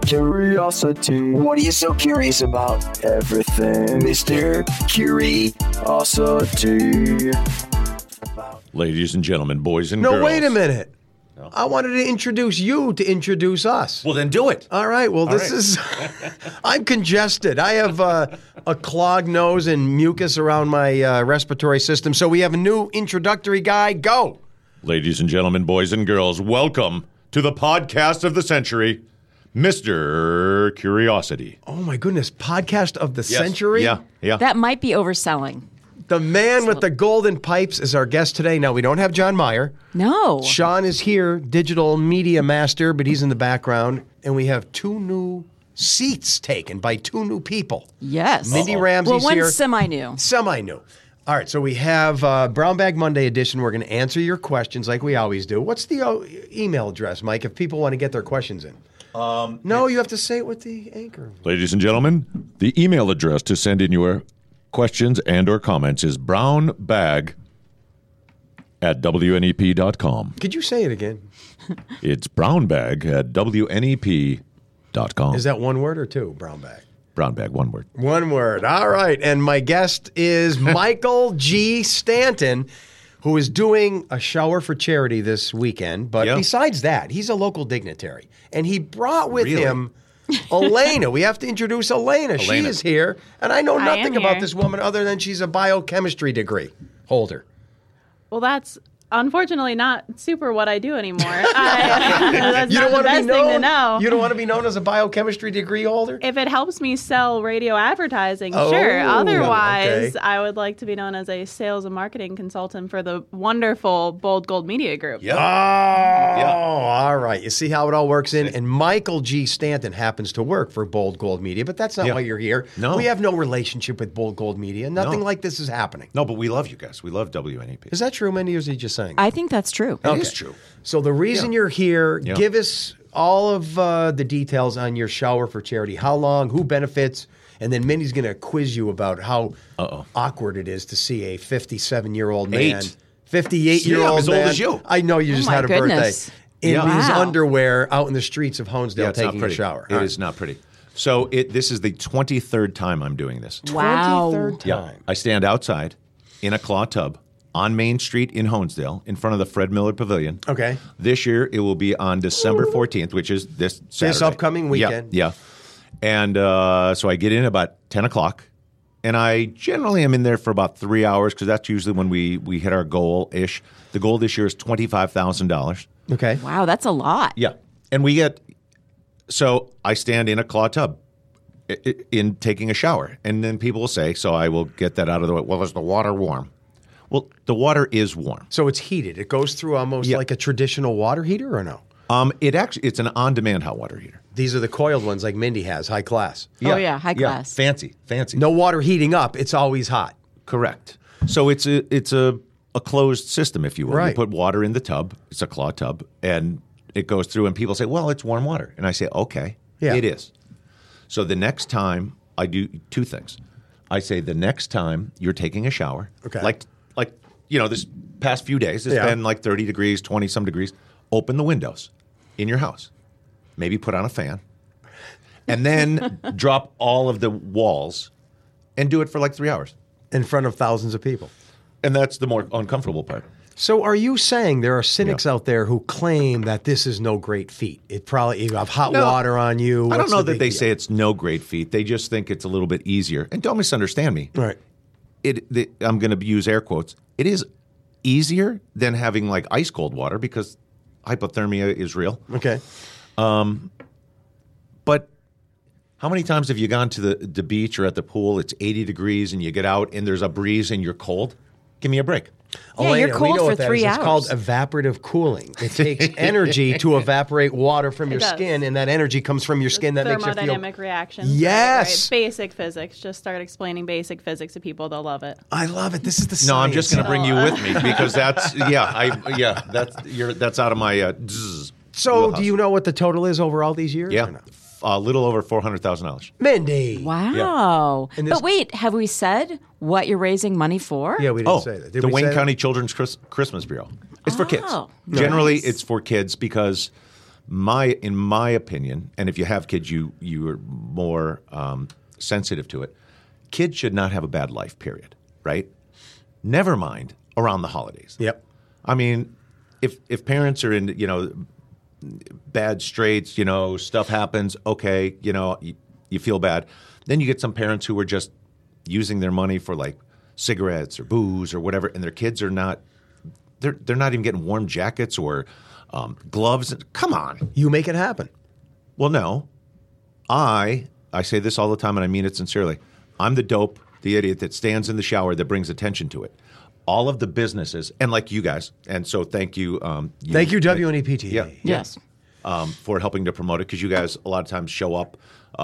Curiosity. What are you so curious about? Everything, Mr. Curiosity. Ladies and gentlemen, boys and girls. No, wait a minute. No. I wanted to introduce you to introduce us. Well, then do it. All right. Well, this is... I'm congested. I have a clogged nose and mucus around my respiratory system. So we have a new introductory guy. Go. Ladies and gentlemen, boys and girls, welcome to the podcast of the century, Mr. Curiosity. Oh, my goodness. Podcast of the century? Yeah. That might be overselling. The man with the golden pipes is our guest today. Now, we don't have John Meyer. No. Sean is here, digital media master, but he's in the background. And we have two new seats taken by two new people. Yes. Mindy Ramsey's well, here. one's semi-new. Semi-new. All right, so we have Brown Bag Monday edition. We're going to answer your questions like we always do. What's the email address, Mike, if people want to get their questions in? No, you have to say it with the anchor. Ladies and gentlemen, the email address to send in your questions and or comments is brownbag@WNEP.com. Could you say it again? It's brownbag@WNEP.com. Is that one word or two, brown bag? Brown bag, one word. One word. All right. And my guest is Michael G. Stanton, who is doing a shower for charity this weekend. But besides that, he's a local dignitary. And he brought with him Elena. We have to introduce Elena. She is here. And I know nothing about this woman other than she's a biochemistry degree holder. Well, that's unfortunately not super what I do anymore. That's you not the best thing to know. You don't want to be known as a biochemistry degree holder? If it helps me sell radio advertising, sure. Otherwise, I would like to be known as a sales and marketing consultant for the wonderful Bold Gold Media Group. Yep. All right. You see how it all works in? And Michael G. Stanton happens to work for Bold Gold Media, but that's not why you're here. No. We have no relationship with Bold Gold Media. Nothing like this is happening. No, but we love you guys. We love WNEP. Is that true, Mindy, or is he just saying? I think that's true. It is true. So the reason you're here, give us all of the details on your shower for charity. How long, who benefits, and then Mindy's going to quiz you about how awkward it is to see a 57-year-old man, 58-year-old as man. old as you. I know you just had a goodness. birthday. In his underwear out in the streets of Honesdale taking a shower. It is not pretty. So this is the 23rd time I'm doing this. Wow. 23rd time. Yeah. I stand outside in a claw tub on Main Street in Honesdale in front of the Fred Miller Pavilion. Okay. This year it will be on December 14th, which is this Saturday. This upcoming weekend. Yeah. And so I get in about 10 o'clock, and I generally am in there for about 3 hours because that's usually when we hit our goal-ish. The goal this year is $25,000. Okay. Wow, that's a lot. Yeah. And so I stand in a claw tub in taking a shower. And then people will say, so I will get that out of the way, well, is the water warm? Well, the water is warm. So it's heated. It goes through almost like a traditional water heater, or no? It's an on-demand hot water heater. These are the coiled ones like Mindy has, high class. Oh, yeah, high class. Fancy. No water heating up. It's always hot. Correct. So it's a closed system, if you will. Right. You put water in the tub. It's a claw tub, and it goes through, and people say, well, it's warm water. And I say, okay, it is. So the next time I do two things. I say the next time you're taking a shower, like this past few days, it's been like 30 degrees, 20-some degrees, open the windows in your house. Maybe put on a fan. And then drop all of the walls and do it for like 3 hours. In front of thousands of people. And that's the more uncomfortable part. So are you saying there are cynics out there who claim that this is no great feat? You have hot water on you. I don't know that they say it's no great feat. They just think it's a little bit easier. And don't misunderstand me. Right. I'm going to use air quotes. It is easier than having like ice cold water because hypothermia is real. Okay. But how many times have you gone to the beach or at the pool? It's 80 degrees and you get out and there's a breeze and you're cold? Give me a break. Yeah, Elena, you're cold for 3 hours. It's called evaporative cooling. It takes energy to evaporate water from your skin, and that energy comes from your skin. That makes you feel... Thermodynamic reaction. Yes. Right? Basic physics. Just start explaining basic physics to people. They'll love it. I love it. This is the science. No, I'm just going to bring you with me because that's out of my So wheelhouse. do you know what the total is over all these years? Yeah. A little over $400,000. Mindy. Wow. Yeah. But wait, have we said what you're raising money for? Yeah, we didn't say that. Did the we Wayne say County Children's Christmas Bureau. It's for kids. Oh, Generally, nice. it's for kids because in my opinion, and if you have kids, you are more sensitive to it. Kids should not have a bad life, period, right? Never mind around the holidays. Yep. I mean, if parents are in, bad straits, stuff happens, okay, you feel bad. Then you get some parents who are just using their money for like cigarettes or booze or whatever, and their kids are not, they're not even getting warm jackets or gloves. Come on. You make it happen. Well, no. I say this all the time, and I mean it sincerely. I'm the dope, the idiot that stands in the shower that brings attention to it. All of the businesses, and like you guys, and so thank you. Thank you, WNEPTA. Yeah. Yes. For helping to promote it, because you guys a lot of times show up.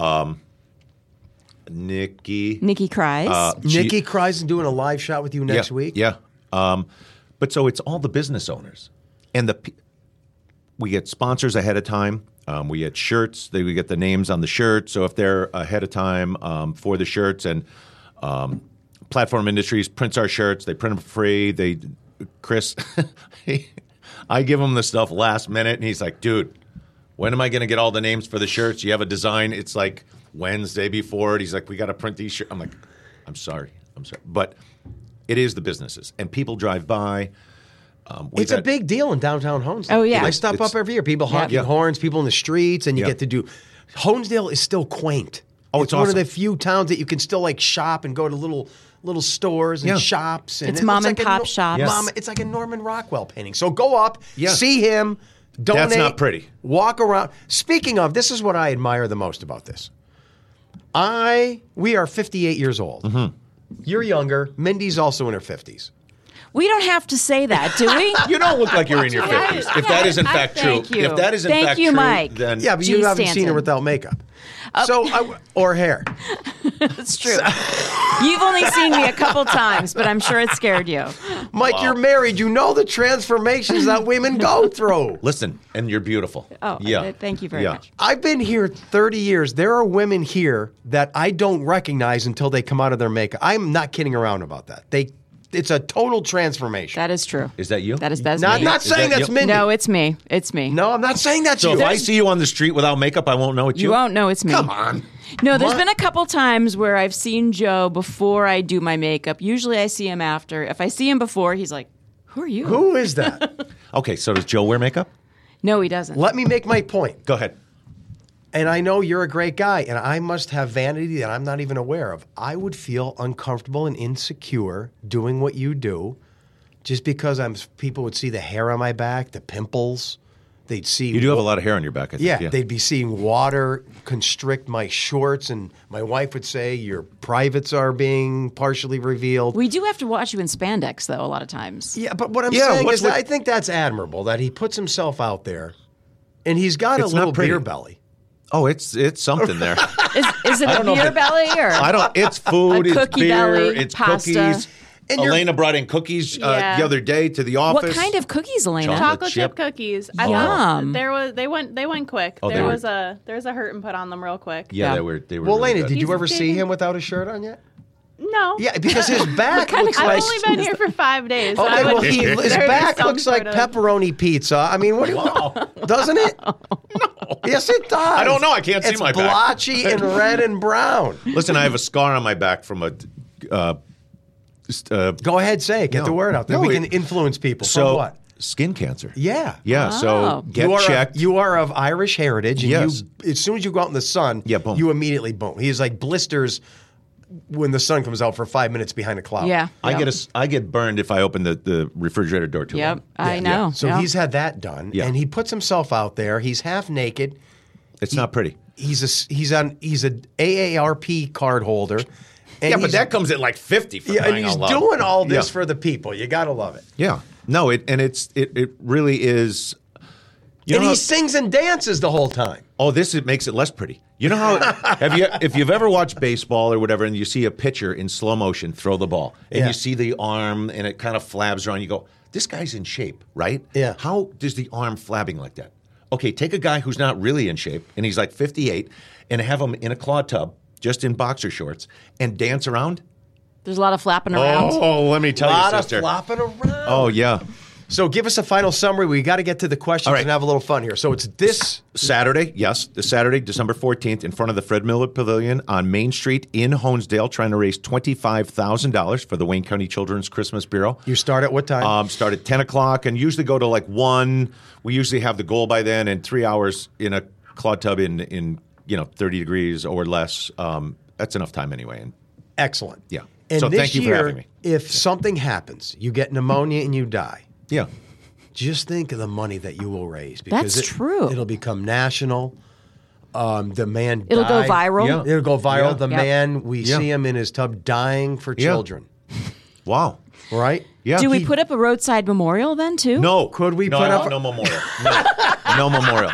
Nikki cries. Nikki cries and doing a live shot with you next week. Yeah. But so it's all the business owners, and we get sponsors ahead of time. We get shirts. We get the names on the shirt. So if they're ahead of time for the shirts, and Platform Industries prints our shirts, they print them for free. Chris, I give him the stuff last minute, and he's like, dude, when am I going to get all the names for the shirts? You have a design. It's like Wednesday before it. He's like, we got to print these shirts. I'm like, I'm sorry. But it is the businesses, and people drive by. It's a big deal in downtown Honesdale. Oh, yeah. I stop up every year. People honking horns, people in the streets, and you get to do. Honesdale is still quaint. Oh, it's awesome. one of the few towns that you can still like shop and go to little stores and shops. And it's mom and pop shops. Yes. It's like a Norman Rockwell painting. So go up, see him, donate. That's not pretty. Walk around. Speaking of, this is what I admire the most about this. We are 58 years old. Mm-hmm. You're younger. Mindy's also in her 50s. We don't have to say that, do we? You don't look like you're in your 50s. If that is in fact true. Thank you. If that is in Thank fact you, true, Mike. then Yeah, but G. you haven't seen Stanton. her without makeup. Or hair. It's true. You've only seen me a couple times, but I'm sure it scared you. Mike, you're married. You know the transformations that women go through. listen, and you're beautiful. Oh, yeah. Thank you very much. I've been here 30 years. There are women here that I don't recognize until they come out of their makeup. I'm not kidding around about that. It's a total transformation. That is true. Is that you? That is Not me. saying that that's you? Mindy. No, it's me. It's me. No, I'm not saying that's So you. if I see you on the street without makeup, I won't know it's you? You won't know it's me. Come on. No, there's been a couple times where I've seen Joe before I do my makeup. Usually I see him after. If I see him before, he's like, who are you? Who is that? Okay, so does Joe wear makeup? No, he doesn't. Let me make my point. Go ahead. And I know you're a great guy, and I must have vanity that I'm not even aware of. I would feel uncomfortable and insecure doing what you do just because people would see the hair on my back, the pimples. They'd see. You do have a lot of hair on your back, I think. Yeah, they'd be seeing water constrict my shorts, and my wife would say, your privates are being partially revealed. We do have to watch you in spandex, though, a lot of times. Yeah, but what I'm saying is that I think that's admirable, that he puts himself out there, and he's got a It's little not pretty. beer belly. Oh, it's something there. Is it a beer belly or? It's food, A it's cookie beer, belly, it's pasta. cookies. And Elena brought in cookies the other day to the office. What kind of cookies, Elena? Chocolate chip. chip cookies. Yum. I thought they went quick. Oh, there was a hurt and put on them real quick. Yeah, Yeah. they were Well, really Elena, good. did you He's ever see big. him without a shirt on yet? No. Yeah, because his back looks I've like. only been here for 5 days. Okay, I would- well, his there is back some looks like sort of- pepperoni pizza. I mean, what do you doesn't it? No. Yes, it does. I don't know. I can't see It's my back. blotchy and red and brown. Listen, I have a scar on my back from a Go ahead, say it. Get No. the word out there. No, We can it- influence people. From so what? skin cancer. Yeah. Yeah, Oh. so get you are checked. you are of Irish heritage, and Yes. you, as soon as you go out in the sun, boom. you immediately boom. He is like blisters when the sun comes out for 5 minutes behind a cloud. Yeah. I get burned if I open the refrigerator door too Yep, long. I know. So Yep. he's had that done, Yeah. and he puts himself out there. He's half naked. It's not pretty. He's an AARP card holder. And Yeah, but he's- that comes at like 50 for yeah, and crying he's out loud. doing all this Yeah. for the people. You got to love it. Yeah. No, it really is. You And know he how- sings and dances the whole time. Oh, it makes it less pretty. You know how if you've ever watched baseball or whatever, and you see a pitcher in slow motion throw the ball, and Yeah. you see the arm and it kind of flabs around, you go, "This guy's in shape, right?" Yeah. How does the arm flabbing like that? Okay, take a guy who's not really in shape, and he's like 58, and have him in a claw tub, just in boxer shorts, and dance around. There's a lot of flapping around. Oh, let me A tell lot you, of sister. flopping around. Oh yeah. So give us a final summary. We got to get to the questions and have a little fun here. So it's this Saturday, this Saturday, December 14th, in front of the Fred Miller Pavilion on Main Street in Honesdale, trying to raise $25,000 for the Wayne County Children's Christmas Bureau. You start at what time? Start at 10 o'clock and usually go to like 1. We usually have the goal by then, and 3 hours in a Claude tub in 30 degrees or less. That's enough time anyway. And excellent. Yeah. And so this thank you year, for having me. If something happens, you get pneumonia and you die. Yeah. Just think of the money that you will raise. Because That's true. It'll become national. The man It'll died. go viral. Yeah. It'll go viral. Yeah. The man, we see him in his tub dying for children. Wow. Right? Yeah. Do we put up a roadside memorial then too? No. Could we no, put I up want no memorial. No memorial.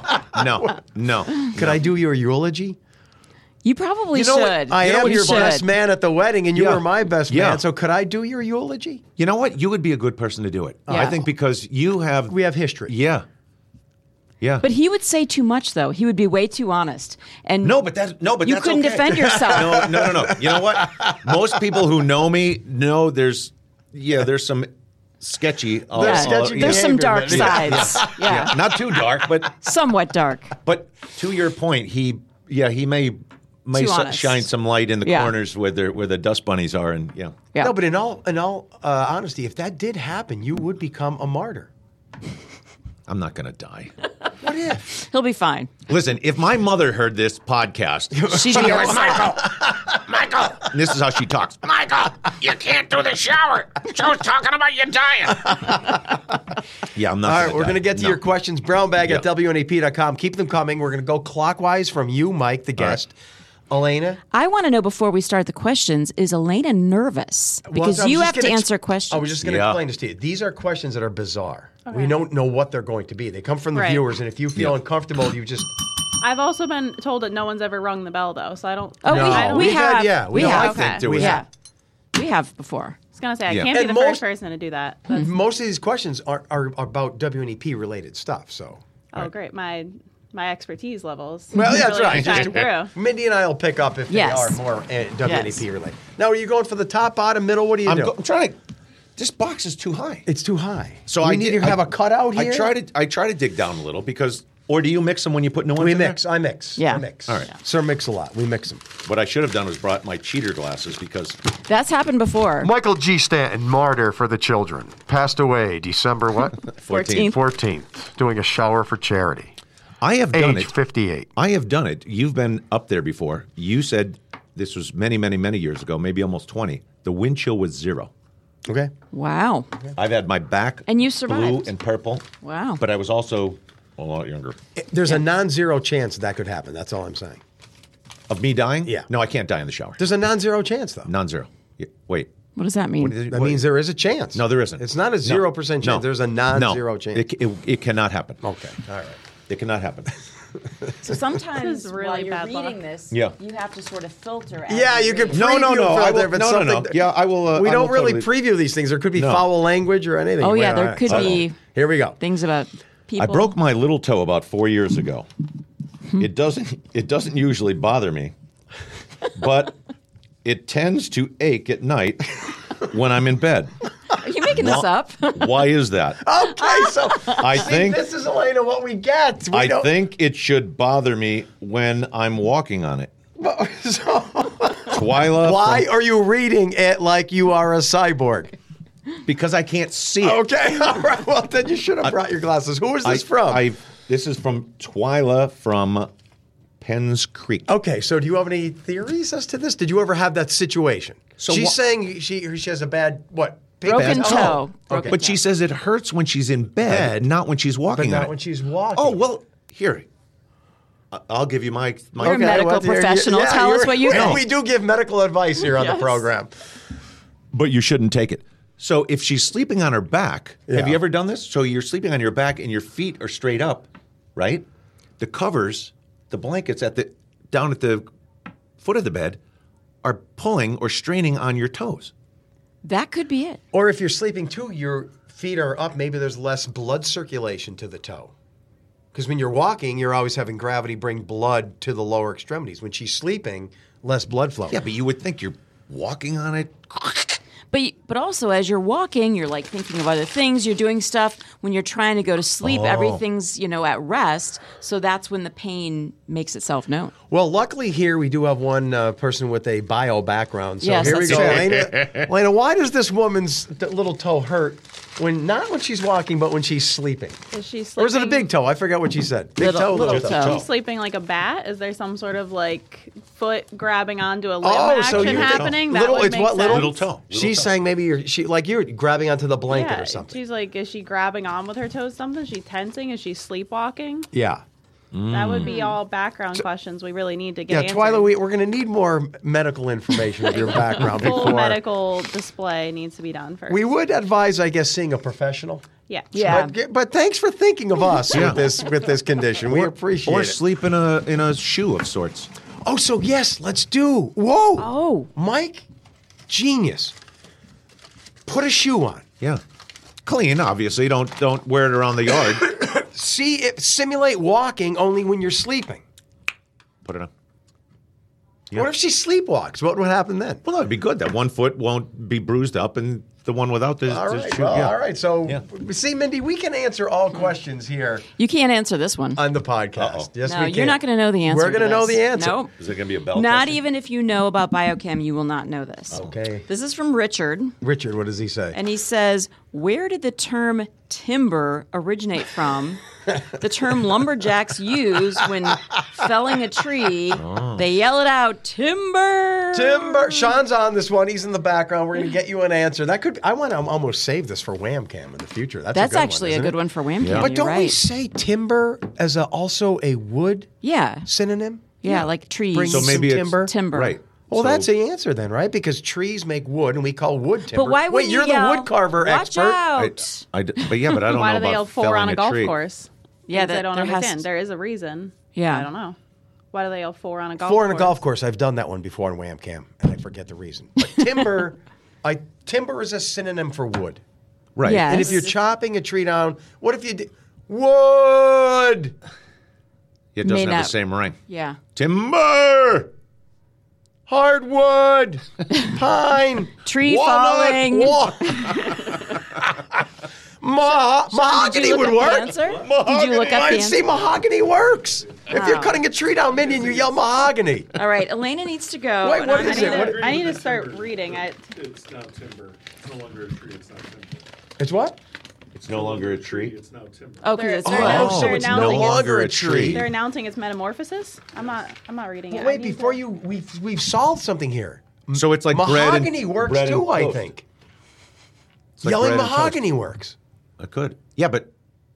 No. Could I do your eulogy? You probably You know what? should. I am You your should. best man at the wedding, and you Yeah. were my best Yeah. man. So could I do your eulogy? You know what? You would be a good person to do it. Yeah. I think because you have... We have history. Yeah. Yeah. But he would say too much, though. He would be way too honest. And you you that's couldn't okay. defend yourself. No. You know what? Most people who know me know there's some sketchy... There's some dark behavior. sides. Yeah. Not too dark, but Somewhat dark. to your point, he may Too honest. shine some light in the Yeah. corners where the dust bunnies are, and yeah. Yeah. No, but in all honesty, if that did happen, you would become a martyr. I'm not going to die. What if? He'll be fine. Listen, if my mother heard this podcast, She'd be upset. Michael, and this is how she talks. Michael, you can't do the shower. Joe's talking about you dying. Yeah, I'm not. All right, we're going to get to your questions. Brownbag at Yeah. WNAP.com. Keep them coming. We're going to go clockwise from you, Mike, the guest. Elena? I want to know before we start the questions, is Elena nervous? Because Well, I was you just have to gonna answer questions. I was just going to explain this to you. These are questions that are bizarre. We don't know what they're going to be. They come from the Right. viewers, and if you feel uncomfortable, you just... I've also been told that no one's ever rung the bell, though, so I don't. Oh, No. we We had- have. yeah, we no, I have. think there was- Yeah. We have before. I was going to say, I Yeah. can't be And the most- first person to do that. That's, Most of these questions are about WNEP-related stuff, so... oh, great. My expertise levels. Well, that's really right. shine through. Mindy and I will pick up if Yes. they are more WNEP Yes. related. Now, are you going for the top, bottom, middle? What do you do? I'm trying to. This box is too high. It's too high. So we I need did- to have a cutout here. I try to dig down a little because. Or do you mix them when you put new ones We in mix. there? I mix. Yeah. I mix. All right. Sir mix a lot. We mix them. What I should have done was brought my cheater glasses because That's happened before. Michael G. Stanton, martyr for the children, passed away December what? 14th. 14th, doing a shower for charity. I have done Age it. 58. I have done it. You've been up there before. You said this was many, many, many years ago, maybe almost 20. The wind chill was 0. Okay. Wow. I've had my back And you blue survived. and purple. Wow. But I was also a lot younger. There's a non-zero chance that could happen. That's all I'm saying. Of me dying? Yeah. No, I can't die in the shower. There's a non-zero chance, though. Non-zero. Yeah, wait. What does that mean? That means there is a chance. No, there isn't. It's not a 0% chance. No. There's a non-zero No. chance. It cannot happen. Okay. All right. It cannot happen. So sometimes This is really while you're bad reading luck. this, Yeah. you have to sort of filter. as Yeah, you're you can reading. preview No. for I there, will, but no. something. Yeah, I will. We I don't will really totally- preview these things. There could be No. foul language or anything. Oh, yeah, All there right. could be Here we go. things about people. I broke my little toe about 4 years ago. It doesn't usually bother me, but it tends to ache at night when I'm in bed. Are you making this up? Why is that? Okay, so I think this is, Elena, what we get. We I don't- think it should bother me when I'm walking on it. So, Twyla. why are you reading it like you are a cyborg? Because I can't see it. Okay, all right. Well, then you should have brought your glasses. Who is this from? This is from Twyla from Penns Creek. Okay, so do you have any theories as to this? Did you ever have that situation? So she's wha- saying she has a bad what? Broken Bad toe. Okay. But she says it hurts when she's in bed, not when she's But walking on not it. when she's walking. Oh, well, here. I'll give you my You're a medical well, there- professional. Tell us what you think. We do give medical advice here on the Yes. program. But you shouldn't take it. So if she's sleeping on her back, Yeah. have you ever done this? So you're sleeping on your back and your feet are straight up, right? The covers, the blankets down at the foot of the bed are pulling or straining on your toes. That could be it. Or if you're sleeping too, your feet are up. Maybe there's less blood circulation to the toe. Because when you're walking, you're always having gravity bring blood to the lower extremities. When she's sleeping, less blood flow. Yeah, but you would think you're walking on it. But also as you're walking, you're like thinking of other things. You're doing stuff when you're trying to go to sleep. Everything's at rest. So that's when the pain makes itself known. Well, luckily here we do have one person with a bio background. So yes, here we go. true. Lena, why does this woman's little toe hurt not when she's walking, but when she's sleeping? Is she sleeping? Or is it a big toe? I forgot what she said. Big toe, little toe. Is she sleeping like a bat? Is there some sort of like foot grabbing onto a limb so action you're happening? little, That would it's make what sense. Little toe. She's saying maybe you're grabbing onto the blanket Yeah, or something. she's like, is she grabbing on with her toes? Something? Is she tensing? Is she sleepwalking? Yeah. That would be all background questions we really need to get Yeah, answered. Twyla, we're going to need more medical information of your background Full before. medical display needs to be done first. We would advise, I guess, seeing a professional. Yeah. Yeah. But thanks for thinking of us Yeah. with this condition. We appreciate Or it. sleep in a shoe of sorts. Oh, so yes, let's do. Whoa. Oh. Mike, genius. Put a shoe on. Yeah. Clean, obviously. Don't wear it around the yard. Simulate walking only when you're sleeping. Put it on. What if she sleepwalks? What would happen then? Well, that'd be good. That one foot won't be bruised up, and the one without the All right. shoe. Well, yeah. all right. So, Yeah. see, Mindy, we can answer all questions here You can't answer this one. on the podcast. Yes, No, we you're can. not going to know the answer. We're going to know this. the answer. Nope. Is it going to be a bell? Not question? even if you know about biochem, you will not know this. Okay. This is from Richard, Richard, what does he say? and he says, "Where did the term timber originate from? The term lumberjacks use when felling a tree. They yell it out, timber. Timber. Sean's on this one. He's in the background. We're going to get you an answer. That could. I want to almost save this for Whamcam in the future. That's a good actually one, a good one for Whamcam. Yeah. But You're don't we right. say timber as also a wood Yeah, synonym? yeah, like trees. Bring So some maybe it's timber. timber. Right. Well, So- that's the answer then, right? Because trees make wood, and we call wood timber. But why would Wait, you're the wood carver Watch expert. out. But yeah, but I don't Why know do they yell about four felling on a golf tree. course? Yeah, I don't there has understand. to- There is a reason. Yeah. I don't know. Why do they yell four on a golf Four course? on a golf course. I've done that one before on Whamcam, and I forget the reason. But timber, timber is a synonym for wood. Right. Yeah. And if you're chopping a tree down, what if you did wood? It doesn't May have not- the same ring. Yeah. Timber. Hardwood, pine, Tree walnut, falling. mahogany Did you look would up the work. answer? Did Mahogany. you look up I'd the say answer? mahogany works. If you're Oh. cutting a tree down, Mindy, and you yell mahogany. All right, Elena needs to go. Wait, and what I'm is gonna- it? What- I need to start reading. It's now timber. It's no longer a tree. It's now timber. It's what? It's no longer a tree. It's now timber. Oh, because it's They're- very Oh, old. so it's no announcing it. longer a tree. They're announcing its metamorphosis. I'm not reading it. I Wait, need before to- we've solved something here. So it's like bread Mahogany and works bread and too, I toast. think. It's like Yelling bread and toast. mahogany works. It could. Yeah, but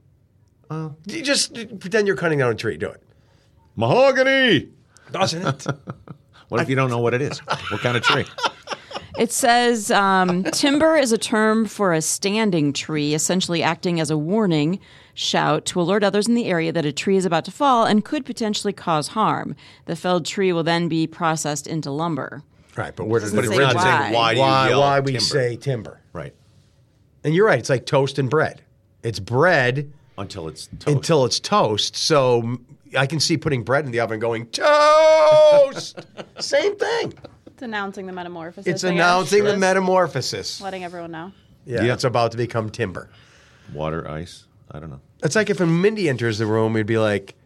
You just pretend you're cutting down a tree. Do it. mahogany. Doesn't it? What if you don't know what it is? What kind of tree? It says timber is a term for a standing tree, essentially acting as a warning shout to alert others in the area that a tree is about to fall and could potentially cause harm. The felled tree will then be processed into lumber. Right, but where does Doesn't it say We're not why. saying why do you yell why we timber. say timber? Right. And you're right. It's like toast and bread. It's bread Until it's toast. until it's toast. So I can see putting bread in the oven going toast. Same thing. It's announcing the metamorphosis. It's I guess. announcing the Just metamorphosis. letting everyone know. Yeah, Yeah. it's about to become timber. Water, ice. I don't know. It's like if a Mindy enters the room, we'd be like,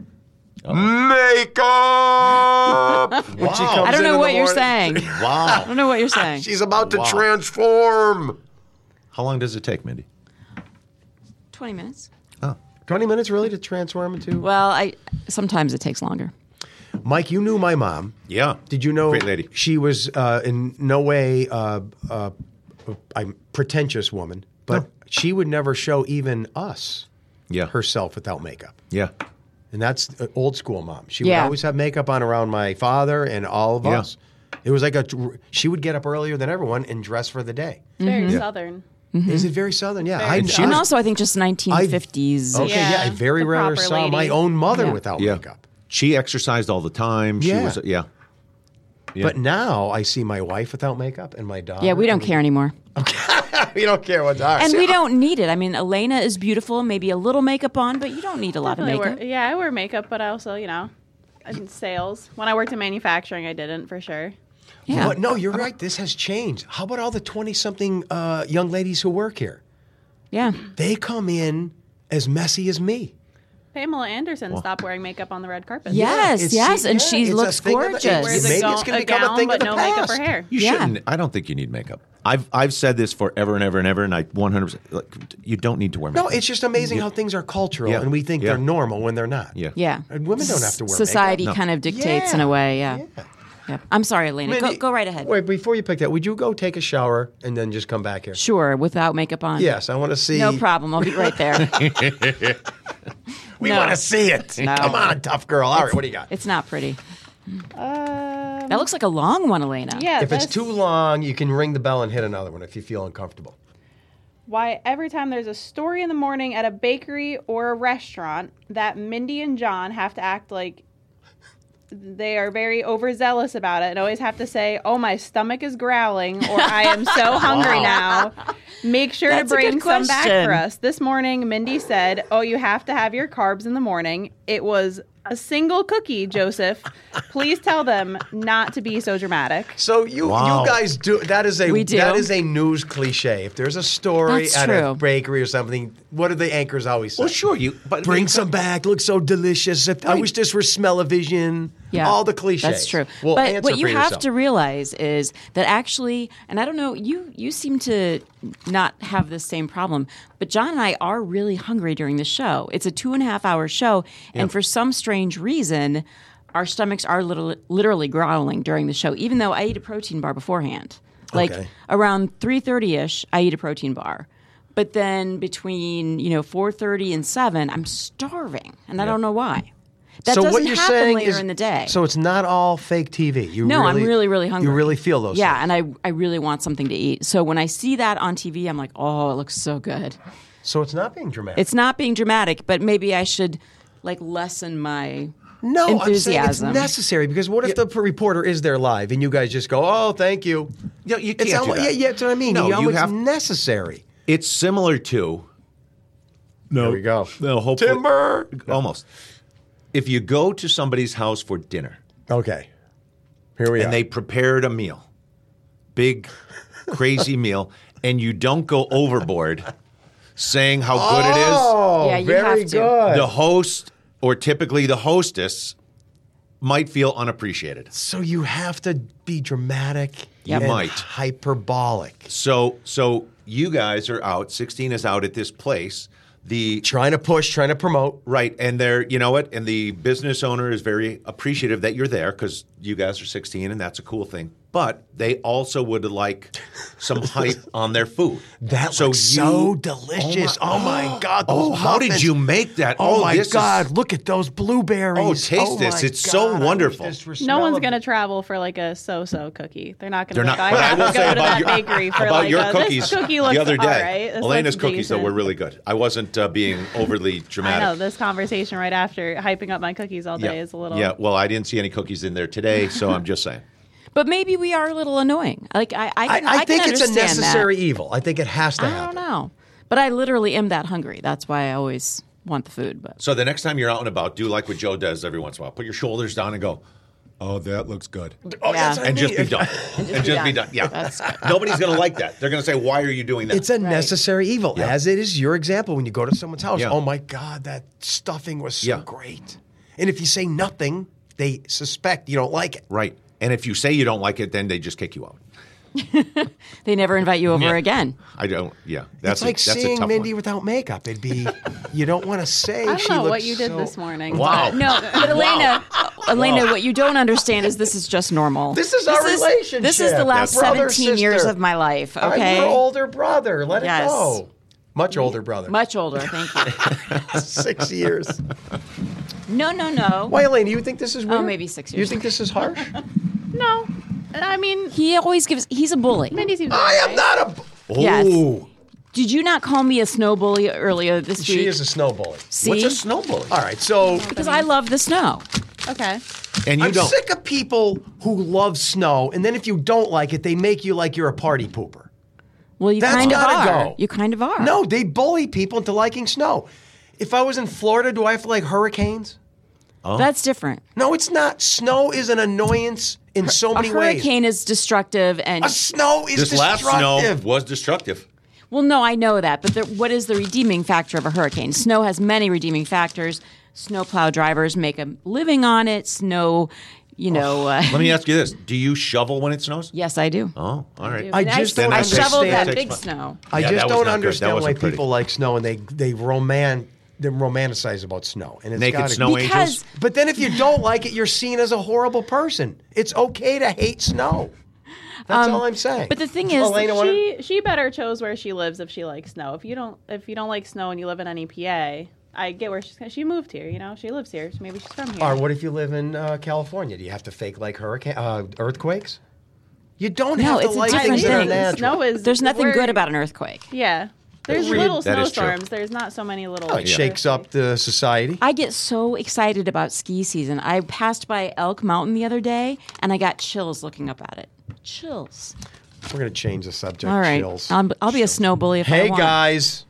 makeup. When she comes I don't in know in what the you're morning. saying. I Wow. don't know what you're saying. She's about to Wow. transform. How long does it take, Mindy? 20 minutes. Oh. 20 minutes really to transform into? Well, sometimes it takes longer. Mike, you knew my mom. Yeah. Did you know Great lady. she was in no way a pretentious woman, but she would never show even us Yeah. herself without makeup. Yeah. And that's old school mom. She would Yeah. always have makeup on around my father and all of Yeah. us. It was like she would get up earlier than everyone and dress for the day. It's very southern. Is it very southern? Yeah. Very I, And also, I think just 1950s. okay, yeah. I Yeah, very the rarely proper saw my lady. own mother Yeah. without Yeah. makeup. She exercised all the time. She Yeah. was, yeah. Yeah. But now I see my wife without makeup and my daughter. Yeah, we don't care anymore. We don't care what's ours. And we don't need it. I mean, Elena is beautiful, maybe a little makeup on, but you don't need a lot of Definitely makeup. I wear makeup, but I also, in sales. When I worked in manufacturing, I didn't for sure. Yeah. But no, you're right. This has changed. How about all the 20-something young ladies who work here? Yeah. They come in as messy as me. Pamela Anderson stopped wearing makeup on the red carpet. Yes, and she looks gorgeous. Wears Maybe a it's going to become gown, a thing but of the no past. makeup or hair. You shouldn't. I don't think you need makeup. I've said this forever and ever and ever, and I 100%. Like, you don't need to wear makeup. No, it's just amazing how things are cultural, Yeah. and we think Yeah. they're normal when they're not. Yeah. Yeah. And women don't have to wear Society makeup. kind of dictates in a way, yeah. Yep. I'm sorry, Elena. Mindy, Go right ahead. Wait, before you pick that, would you go take a shower and then just come back here? Sure, without makeup on. Yes, I want to see. No problem. I'll be right there. We No. want to see it. No. Come on, tough girl. All right, what do you got? It's not pretty. That looks like a long one, Elena. Yeah. If it's too long, you can ring the bell and hit another one if you feel uncomfortable. Why every time there's a story in the morning at a bakery or a restaurant that Mindy and John have to act like they are very overzealous about it and always have to say, "Oh, my stomach is growling," or "I am so hungry now." Make sure That's to a bring good some back question. for us. This morning, Mindy said, "Oh, you have to have your carbs in the morning." It was a single cookie, Joseph. Please tell them not to be so dramatic. So you guys do that is We do. that is a news cliche. If there's a story That's at true. a bakery or something, what do the anchors always say? Well, sure. But Bring some back. Looks so delicious. I wish this were smell-o-vision. Yeah, All the cliches. That's true. Well, but answer what you for have yourself. to realize is that actually, and I don't know, you seem to not have the same problem, but John and I are really hungry during the show. It's a 2.5-hour show, and for some strange reason, our stomachs are literally growling during the show, even though I eat a protein bar beforehand. Like around 3:30ish, I eat a protein bar. But then between 4:30 and 7, I'm starving, and I don't know why. That so doesn't what you're happen saying later is, in the day. So it's not all fake TV. No, I'm really, really hungry. You really feel those Yeah, things. and I really want something to eat. So when I see that on TV, I'm like, oh, it looks so good. So it's not being dramatic. It's not being dramatic, but maybe I should lessen my No, enthusiasm. I'm saying it's necessary because what if the reporter is there live and you guys just go, "Oh, thank you." No, you It's can't do that. Yeah, that's what I mean. No, you it's have- necessary. It's similar to. No, There we go. No, hopefully, Timber. almost. If you go to somebody's house for dinner Okay. Here we are. and they prepared a meal, big, crazy meal, and you don't go overboard saying how good it is, Oh, Yeah, you very have to. good. the host or typically the hostess might feel unappreciated. So you have to be dramatic You and might. hyperbolic. So you guys are out. 16 is out at this place. Trying to push, trying to promote. Right, and and the business owner is very appreciative that you're there because you guys are 16 and that's a cool thing. But they also would like some hype on their food. That looks so delicious. Oh my God. Those how did muffins. you make that? Oh, my this is- God. Look at those blueberries. Oh, taste this. my It's so God, I wish wonderful. this were No one's smell-o- going to travel for like a so-so cookie. They're not going They're to. not. I But I have will to say go to about that your, bakery for about like your a, cookies this cookie looks the other day. all right. This Elena's looks cookies though decent. were really good. I wasn't being overly dramatic. I know this conversation right after hyping up my cookies all day is a little. Yeah, well, I didn't see any cookies in there today, so I'm just saying. But maybe we are a little annoying. Like I think can it's a understand necessary that. evil. I think it has to I happen. don't know, but I literally am that hungry. That's why I always want the food. But So the next time you're out and about, do like what Joe does every once in a while. Put your shoulders down and go, "Oh, that looks good," Oh, Yeah. that's what I and just be mean. done. And just be done. Yeah, That's good. nobody's going to like that. They're going to say, "Why are you doing that?" It's a necessary evil, Yeah. as it is your example when you go to someone's house. Yeah. Oh my God, that stuffing was so Yeah. great. And if you say nothing, they suspect you don't like it. Right. And if you say you don't like it, then they just kick you out. they never invite you over Yeah. again. I don't. Yeah, that's It's like that's a seeing tough Mindy one. without makeup. It'd be, you don't want to say I don't she know looks what you did so- this morning. Wow. No, but Elena, what you don't understand is this is just normal. This is our relationship. This is the last That's brother, 17 years sister. of my life. I'm Okay, your older brother. Let Yes. it go. Much older brother. much older. Thank you. 6 years. No. Why, Elaine, you think this is weird? maybe 6 You years. think this is harsh? No, I mean, He always gives. He's a bully. Mindy seems. I am alright. not a... Yes. Ooh. Did you not call me a snow bully earlier this week? She is a snow bully. See, What's a snow bully? All right, so... because I love the snow. Okay. And you I'm don't. sick of people who love snow, and then if you don't like it, they make you like you're a party pooper. Well, you That's kind of gotta are. go. You kind of are. No, they bully people into liking snow. If I was in Florida, do I have to like hurricanes? That's different. No, it's not. Snow is an annoyance in so many a ways. hurricane is destructive, and A snow is This last destructive. snow was destructive. well, no, I know that, but what is the redeeming factor of a hurricane? Snow has many redeeming factors. Snowplow drivers make a living on it. Snow, Let me ask you this: do you shovel when it snows? yes, I do. Oh, all right. I just don't I shoveled understand- that big snow. I Yeah, just that was don't not good. That understand why wasn't pretty. people like snow and they romanticize about snow. And it's Naked gotta- snow Because angels. But then if you don't like it, you're seen as a horrible person. It's okay to hate snow. That's all I'm saying. but the thing is, Elena, She better chose where she lives if she likes snow. If you don't like snow and you live in NEPA, I get where she moved here. She lives here. So maybe she's from here. or what if you live in California? Do you have to fake like earthquakes? You don't No, have to it's a like different things that are thing. natural. Snow is there's nothing where- good about an earthquake. Yeah, there's Really? little That is true. snowstorms. There's not so many little. It shakes up the society. I get so excited about ski season. I passed by Elk Mountain the other day, and I got chills looking up at it. Chills. We're going to change the subject. All right, Chills. I'll be a snow bully if I Hey want. guys,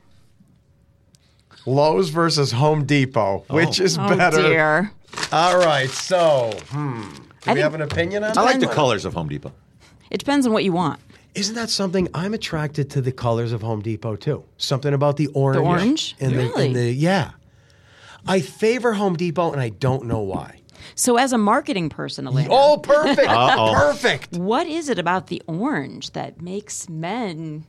Lowe's versus Home Depot, which is Oh better? dear. All right, so do we think- have an opinion on I like that? the colors of Home Depot. It depends on what you want. Isn't that something? I'm attracted to the colors of Home Depot too. Something about the orange. orange? And Really? yeah. I favor Home Depot, and I don't know why. So, as a marketing person, Elena, Oh, perfect. Uh-oh. Perfect. what is it about the orange that makes men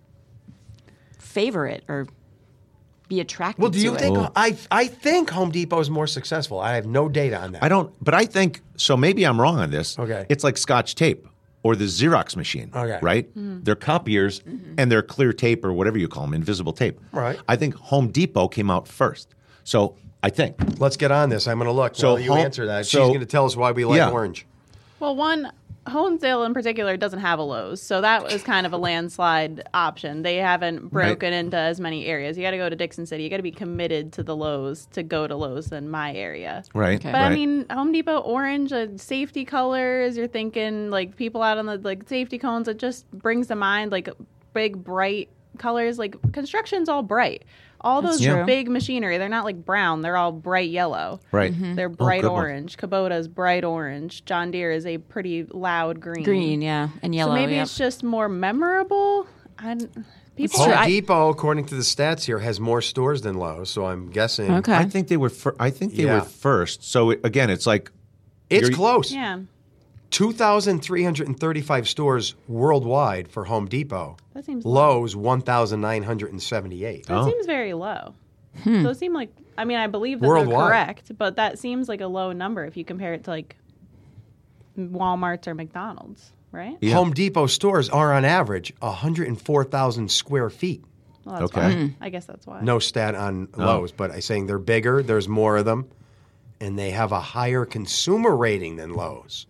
favor it or be attracted Well, do you to think it? I think Home Depot is more successful? I have no data on that. I don't, but I think so. Maybe I'm wrong on this. Okay. It's like Scotch tape or the Xerox machine. Okay. Right? They're copiers and they're clear tape or whatever you call them, invisible tape. Right. I think Home Depot came out first. So I think. Let's get on this. I'm going to look. So While you Home- answer that. She's so- going to tell us why we like Yeah. orange. Well, Honesdale in particular doesn't have a Lowe's, so that was kind of a landslide option. They haven't broken into as many areas. You got to go to Dixon City. You got to be committed to the Lowe's to go to Lowe's in my area. Right. Okay. But I right. mean, Home Depot orange, safety colors. You're thinking like people out on the safety cones. It just brings to mind like big bright colors. Like construction's all bright. All That's those true. big machinery, they're not like brown. They're all bright yellow. Right. They're bright good one. orange. Kubota's bright orange. John Deere is a pretty loud green. Green, yeah, and yellow. So maybe yep. it's just more memorable. People true. Home I- Depot, according to the stats here, has more stores than Lowe's. So I'm guessing Okay. I think they were. I think they Yeah. were first. So again, it's like it's You're- close. Yeah, 2,335 stores worldwide for Home Depot. that seems Lowe's 1,978. That seems very low. So it seemed like I believe that Worldwide. they're correct, but that seems like a low number if you compare it to like Walmart's or McDonald's, right? Yeah. Home Depot stores are on average 104,000 square feet. Well, that's Okay. why. I guess that's why. No stat on Lowe's, but I'm saying they're bigger, there's more of them, and they have a higher consumer rating than Lowe's.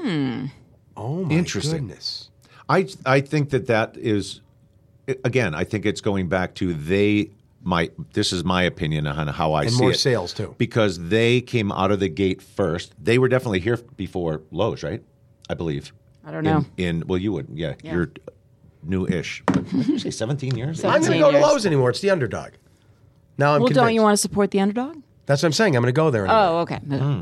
Oh, my Interesting. goodness. I think that is again. I think it's going back to this is my opinion on how I And see more it. sales, too. Because they came out of the gate first. They were definitely here before Lowe's, right? I believe. I don't know. Well, you would. Yeah. You're new-ish. What did you say 17 years? I'm going to 17 go to years. Lowe's anymore. It's the underdog. Now I'm Well, convinced. don't you want to support the underdog? That's what I'm saying. I'm going to go there anyway. Oh, okay.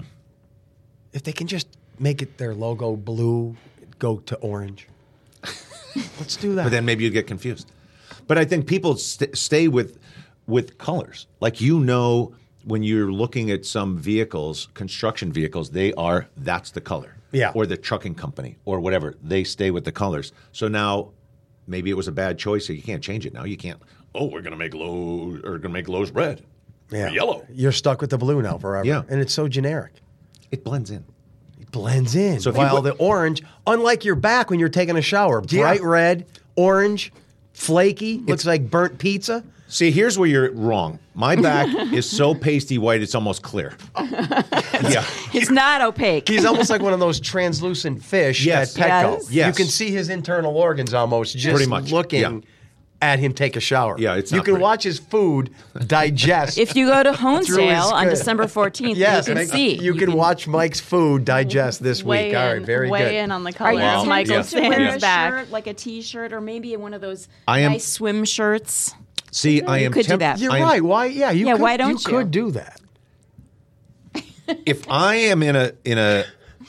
If they can just make it their logo blue, go to orange. Let's do that. But then maybe you'd get confused. But I think people stay with colors. Like when you're looking at some vehicles, construction vehicles, that's the color. Yeah. Or the trucking company or whatever. They stay with the colors. So now maybe it was a bad choice. So you can't change it now. You can't. Oh, we're gonna make Lowe's red. yeah. Or yellow. You're stuck with the blue now forever. Yeah. And it's so generic. It blends in. It blends in. So if you While put- the orange, unlike your back when you're taking a shower, bright red, orange, flaky, looks like burnt pizza. See, here's where you're wrong. My back is so pasty white it's almost clear. Yeah. It's not opaque. He's almost like one of those translucent fish Yes. at Petco. Yes. Yes. You can see his internal organs almost just Pretty much, looking yeah. at him take a shower. Yeah, it's you not can pretty. watch his food digest. If you go to through his Honesdale on skin. December 14th, Yes, you can see. You can watch Mike's food digest this Weigh week. All right, in, very weigh good. in on the Are color you of Wow. Michael Yeah. tempted to wear a Stan's back. shirt, like a T-shirt, or maybe one of those I am- nice swim shirts? See, I am could do that. You're I am- right. Why? Yeah, you Yeah, could, why don't you you? could do that. If I am in a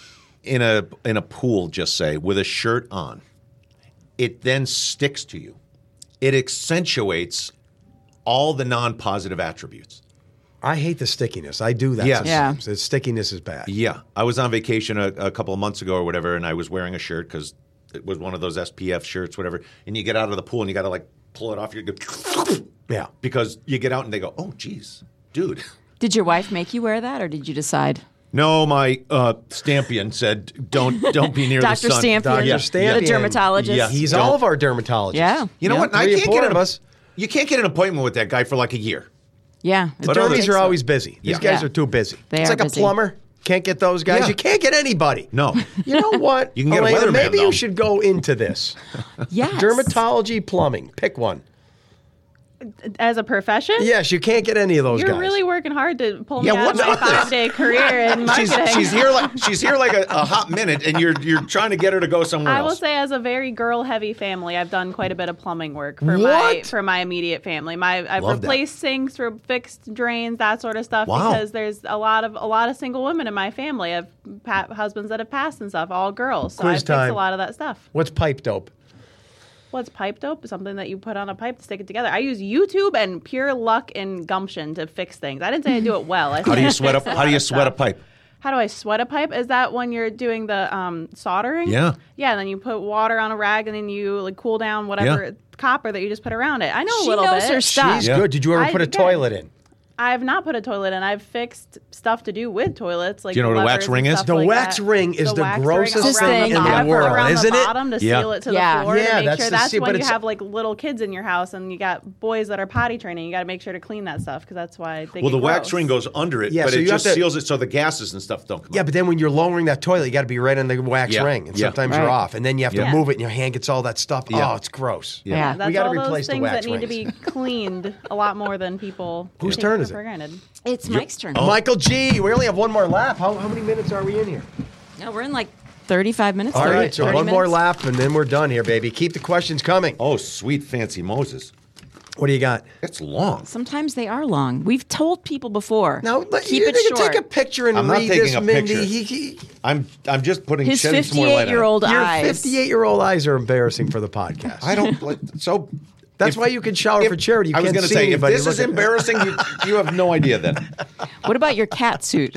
in a pool, just say, with a shirt on, it then sticks to you. It accentuates all the non-positive attributes. I hate the stickiness. I do that. Yes. Sometimes. The stickiness is bad. Yeah. I was on vacation a couple of months ago or whatever, and I was wearing a shirt because it was one of those SPF shirts, whatever. And you get out of the pool and you got to like pull it off. Yeah. Because you get out and they go, oh, geez, dude. Did your wife make you wear that, or did you decide? No, my Stampion said, don't be near the Dr. sun. Stampion, Dr. Stampion. the dermatologist. Yeah. He's Don't. all of our dermatologists. Yeah. You know what? And I Three or can't four get of us. You can't get an appointment with that guy for like a year. Yeah. The But other- dermies are always busy. These guys Yeah. are too busy. They it's are like busy. a plumber. Can't get those guys. Yeah. You can't get anybody. No. You know what? You can get a Elena, weatherman, maybe though. you should go into this. Yes. Dermatology, plumbing. Pick one. As a profession? Yes, you can't get any of those You're guys. really working hard to pull me Yeah, out of my what's up? 5-day career in marketing. She's here like a hot minute, and you're trying to get her to go somewhere I will else. say, as a very girl-heavy family, I've done quite a bit of plumbing work for my immediate family. I've Love that. replaced sinks, fixed drains, that sort of stuff. Wow. Because there's a lot of single women in my family. I've husbands that have passed and stuff, all girls. So Quiz I fixed time. a lot of that stuff. What's pipe dope? What's pipe dope? Something that you put on a pipe to stick it together. I use YouTube and pure luck and gumption to fix things. I didn't say I do it well. How do you sweat up? How do you sweat a pipe? How do I sweat a pipe? Is that when you're doing the soldering? Yeah. Yeah, and then you put water on a rag and then you like cool down whatever copper that you just put around it. I know a She little knows bit. her stuff. She's Yeah. good. Did you ever I put a did. toilet in? I have not put a toilet in. I've fixed stuff to do with toilets. Like Do you know what a levers wax and ring is? stuff The like wax that. ring is the wax grossest ring thing around in the top, world, around isn't the it? bottom to Yeah. seal it to Yeah. the floor Yeah, to make that's sure the that's secret, when but you it's- have like little kids in your house and you got boys that are potty training. You got to make sure to clean that stuff because that's why they Well, get the wax gross. ring goes under it, Yeah, but so it you have just to- seals it so the gases and stuff don't come Yeah, out. but then when you're lowering that toilet, you got to be right on the wax Yeah. ring, and Yeah. sometimes you're Right. off, and then you have to Yeah. move it, and your hand gets all that stuff. Yeah. Oh, it's gross. Yeah. Yeah. That's We gotta all replace those the things wax that need to be rings. cleaned a lot more than people. Whose take turn is for it? granted. It's Mike's turn. Michael G. We only have one more lap. How many minutes are we in here? No, we're in like 35 minutes. All 30, right, so 30 one more minutes. lap, and then we're done here, baby. Keep the questions coming. Oh, sweet fancy Moses. What do you got? It's long. Sometimes they are long. We've told people before. Now, keep you it can short. take a picture and I'm not read taking this, a Mindy. picture. I'm just putting His shedding some more light on it. 58-year-old Your eyes. 58-year-old eyes are embarrassing for the podcast. I don't like so. That's why you can shower for charity. You I was can't going to see say, if anybody this is looking. embarrassing, you have no idea then. What about your cat suit?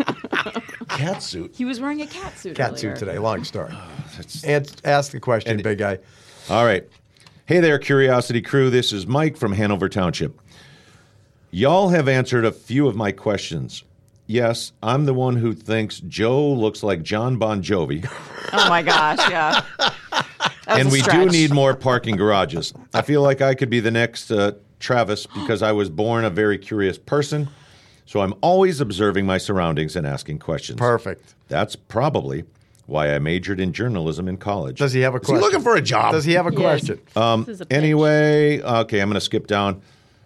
Cat suit. He was wearing a cat suit Cat earlier. suit today. Long story. Ask the question, big guy. All right. Hey there, Curiosity Crew. This is Mike from Hanover Township. Y'all have answered a few of my questions. Yes, I'm the one who thinks Joe looks like John Bon Jovi, Oh my gosh, yeah. That was and a we do stretch. need more parking garages. I feel like I could be the next Travis because I was born a very curious person, so I'm always observing my surroundings and asking questions. Perfect. That's probably why I majored in journalism in college. Does he have a Is question? he looking for a job? Does he have a Yes. question? This is a pitch. Anyway, okay, I'm going to skip down.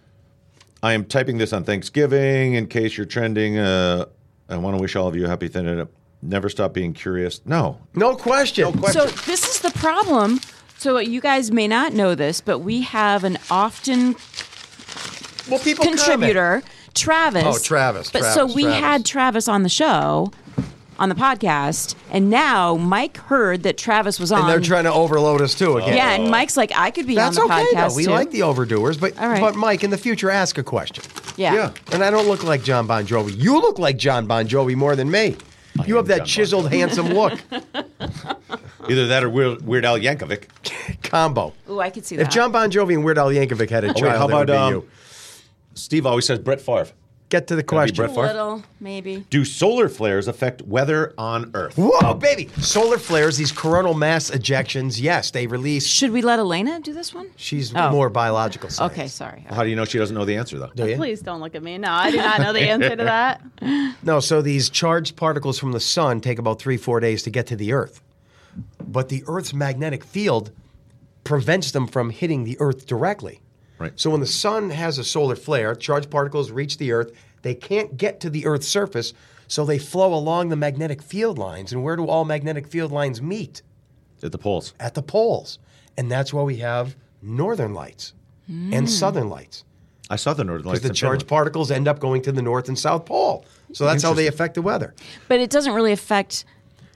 I am typing this on Thanksgiving in case you're trending. I want to wish all of you a happy Thanksgiving. Never stop being curious. No. No question. So this is the problem. So you guys may not know this, but we have an often Well, people contributor, Travis. Oh, Travis, But so Travis, we Travis. had Travis on the show, on the podcast, and now Mike heard that Travis was on. And they're trying to overload us too again. Yeah, and Mike's like, I could be That's on the okay podcast though. We too. like the overdoers, but All right. but Mike, in the future, ask a question. Yeah. And I don't look like John Bon Jovi. You look like John Bon Jovi more than me. You have that John Bon chiseled, handsome look Either that or Weird Al Yankovic. combo. Ooh, I could see that. If John Bon Jovi and Weird Al Yankovic had a child, Wait, how it would about be you. Steve always says Brett Favre. Get to the be question. Brett a Favre? little, maybe. Do solar flares affect weather on Earth? Whoa, baby! Solar flares, these coronal mass ejections. Yes, they release. Should we let Elena do this one? She's Oh. more biological science. Okay, sorry. How do you know she doesn't know the answer, though? Do you? Please don't look at me. No, I do not know the answer to that. No, so these charged particles from the sun take about 3-4 days to get to the Earth. But the Earth's magnetic field prevents them from hitting the Earth directly. Right. So when the sun has a solar flare, charged particles reach the Earth. They can't get to the Earth's surface, so they flow along the magnetic field lines. And where do all magnetic field lines meet? At the poles. At the poles. And that's why we have northern lights and southern lights. I saw the Northern Lights. Because the in charged Finland. particles end up going to the North and South Pole. So that's how they affect the weather. But it doesn't really affect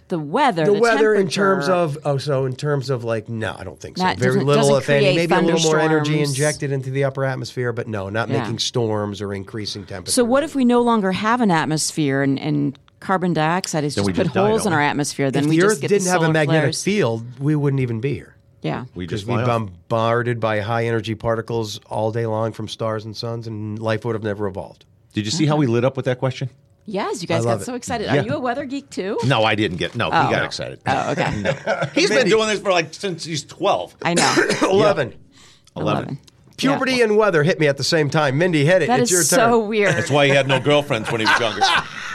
the weather. The weather in temperature. in terms of like, no, I don't think so. Not- Very doesn't- little, doesn't if any. create Maybe a little more energy thunderstorms. injected into the upper atmosphere, but no, not Yeah. making storms or increasing temperature. So what if we no longer have an atmosphere and carbon dioxide has Then just we put just die, holes don't in our we? atmosphere? Then if we the just Earth get didn't the have a solar magnetic flares. field, we wouldn't even be here. Yeah. We Because just we'd fly be off. bombarded by high energy particles all day long from stars and suns, and life would have never evolved. Did you see how we lit up with that question? Yes, you guys love got it. so excited. Yeah. Are you a weather geek too? No, I didn't get. No, he got excited. Oh, okay. He's been doing this for since he's 12. I know. 11. 11. Puberty Yeah. and weather hit me at the same time. Mindy, hit it. That it's is your turn. so weird. That's why he had no girlfriends when he was younger.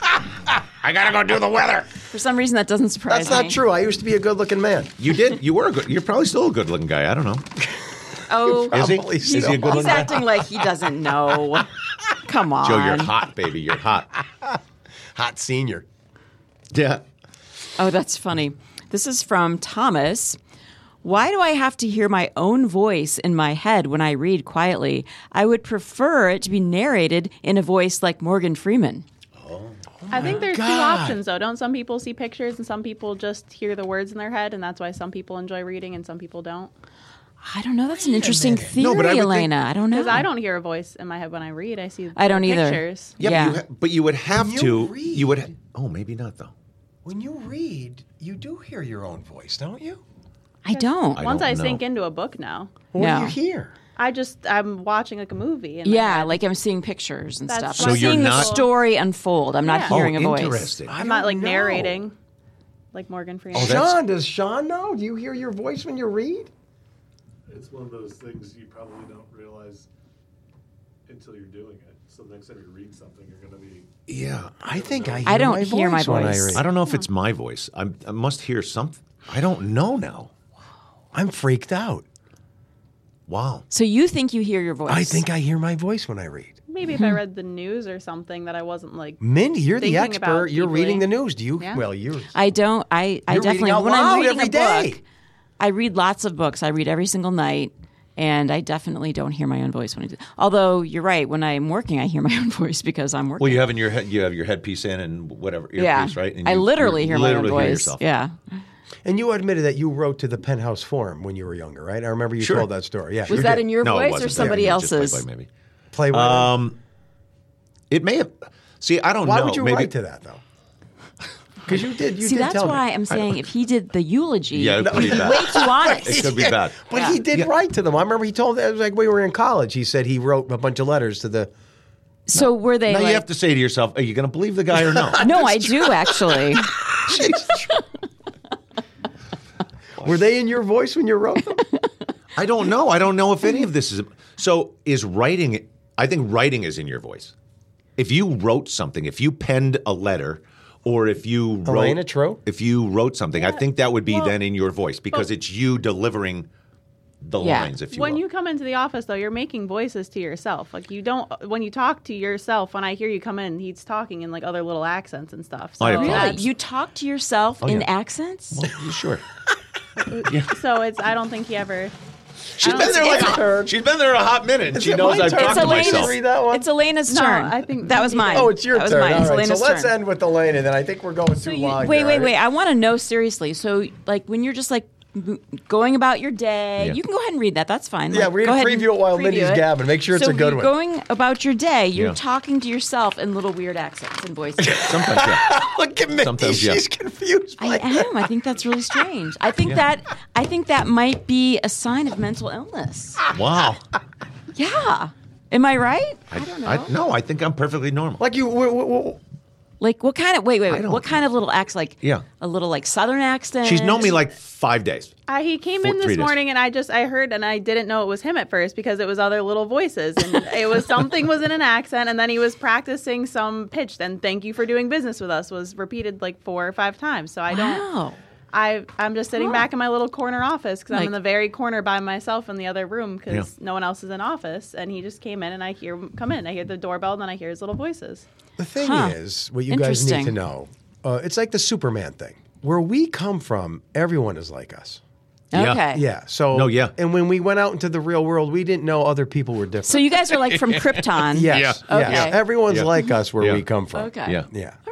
I gotta go do the weather. For some reason, that doesn't surprise That's me. not true. I used to be a good-looking man. You did. You were a good. You're probably still a good-looking guy. I don't know. Oh, Is he? Probably Is he a still. good-looking he's guy? acting like he doesn't know. Come on. Joe, you're hot, baby. You're hot. Hot senior. Yeah. Oh, that's funny. This is from Thomas. Why do I have to hear my own voice in my head when I read quietly? I would prefer it to be narrated in a voice like Morgan Freeman. I think there's two God. options, though. Don't some people see pictures and some people just hear the words in their head, and that's why some people enjoy reading and some people don't? I don't know. That's an interesting theory, No, but I would Elena. I don't know. Because I don't hear a voice in my head when I read. I see I don't either. pictures. Yeah. But you would have When to. you read- You would. Oh, maybe not though. When you read, you do hear your own voice, don't you? I don't. I Once don't I know. sink into a book now, What No. do you hear? I'm watching like a movie. In my Yeah, head. like I'm seeing pictures and That's stuff. So I'm you're seeing the not- story unfold. I'm not Yeah. hearing a voice. Interesting. I'm not like don't know. narrating like Morgan Freeman. that's- Sean, does Sean know? Do you hear your voice when you read? It's one of those things you probably don't realize until you're doing it. So the next time you read something, you're going to be. Yeah. I think I don't my hear my when I voice. read. I don't know if it's my voice. I must hear something. I don't know now. I'm freaked out. Wow. So you think you hear your voice? I think I hear my voice when I read. Maybe if I read the news or something that I wasn't like. Mindy, you're the Thinking about expert. You're deeply. reading the news. Do you? Yeah. Well, you're. I don't. I You're definitely reading out when I'm loud reading every a day. book, I read lots of books. I read every single night, and I definitely don't hear my own voice when I do. Although you're right, when I'm working, I hear my own voice because I'm working. Well, you have your headpiece in and whatever earpiece, yeah, right? And I you literally hear my own literally hear voice. yourself. Yeah. And you admitted that you wrote to the Penthouse Forum when you were younger, right? I remember you Sure. told that story. Yeah. Was you that did. in your No, it voice wasn't. or somebody Yeah, just else's? maybe. Play with it. It may have. See, I don't know. Why would you maybe, write to that though? Because you did. You See, did that's tell why me. I'm saying if he did the eulogy, Yeah, it's pretty bad. way too honest. It could be bad. But he did write to them. I remember he told. It was like we were in college. He said he wrote a bunch of letters to the. So were they Now like? you have to say to yourself, are you going to believe the guy or no? No, I do actually. Were they in your voice when you wrote them? I don't know. I don't know if any of this is. So is writing, I think writing is in your voice. If you wrote something, if you penned a letter, or if you wrote. Elena, true. If you wrote something, I think that would be then in your voice because it's you delivering the Yeah. lines, if you When will. you come into the office, though, you're making voices to yourself. Like you don't. When you talk to yourself, when I hear you come in, he's talking in like other little accents and stuff. So I have Really, that's- you talk to yourself in yeah. accents? Well, sure. So it's. I don't think he ever. She's been there she's been there a hot minute. And she it knows my I've turn? talked It's to Elena's myself. Read that one? It's Elena's No, turn. I think that was mine. Oh, it's your that was turn. Mine. It's All right. So Elena's let's turn. end with Elena. Then I think we're going too long. Wait, here, wait, all wait. right? I want to know seriously. So, like, when you're just like going about your day, Yeah. you can go ahead and read that. That's fine. Yeah, Like, read go it, ahead and preview it while preview Mindy's it. gabbing. Make sure it's So a good you're one. going about your day, you're Yeah. talking to yourself in little weird accents and voices. Sometimes, yeah. Look at Mindy. Sometimes, yeah. She's confused. I am. I think that's really strange. I think that might be a sign of mental illness. Wow. Yeah. Am I right? I don't know. No, I think I'm perfectly normal. Like you. Like what kind of wait. don't- What kind of little accent? Like Yeah. a little like Southern accent. She's known me like 5 days. He came 3 in this days. morning and I heard and I didn't know it was him at first because it was other little voices and it was something was in an accent and then he was practicing some pitch and thank you for doing business with us was repeated like 4 or 5 times. So I don't. Wow. I'm just sitting back in my little corner office because I'm Like- in the very corner by myself in the other room because Yeah. no one else is in office. And he just came in and I hear him come in. I hear the doorbell and then I hear his little voices. The thing Huh. is, what you guys need to Interesting. know, it's like the Superman thing. Where we come from, everyone is like us. Yeah. Okay. Yeah. So. No, yeah. And when we went out into the real world, we didn't know other people were different. So you guys are like from Krypton. yes. Yeah. Yes. Okay. Everyone's Yeah. like us where Yeah. we come from. Okay. Yeah. Yeah. All